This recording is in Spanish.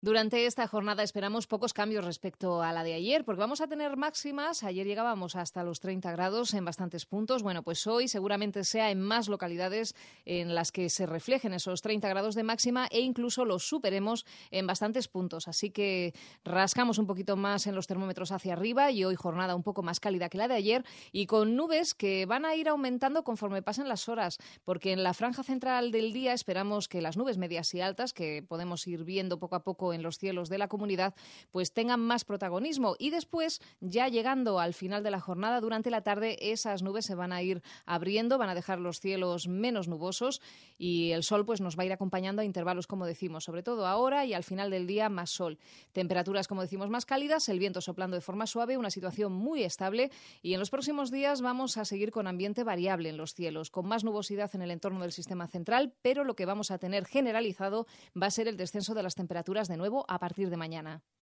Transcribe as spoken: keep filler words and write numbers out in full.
Durante esta jornada esperamos pocos cambios respecto a la de ayer, porque vamos a tener máximas. Ayer llegábamos hasta los treinta grados en bastantes puntos. Bueno, pues hoy seguramente sea en más localidades en las que se reflejen esos treinta grados de máxima e incluso los superemos en bastantes puntos. Así que rascamos un poquito más en los termómetros hacia arriba y hoy jornada un poco más cálida que la de ayer y con nubes que van a ir aumentando conforme pasen las horas, porque en la franja central del día esperamos que las nubes medias y altas, que podemos ir viendo poco a poco en los cielos de la comunidad, pues tengan más protagonismo y después, ya llegando al final de la jornada, durante la tarde esas nubes se van a ir abriendo, van a dejar los cielos menos nubosos y el sol pues nos va a ir acompañando a intervalos, como decimos, sobre todo ahora y al final del día más sol. Temperaturas, como decimos, más cálidas, el viento soplando de forma suave, una situación muy estable y en los próximos días vamos a seguir con ambiente variable en los cielos, con más nubosidad en el entorno del sistema central, pero lo que vamos a tener generalizado va a ser el descenso de las temperaturas de nuevo a partir de mañana.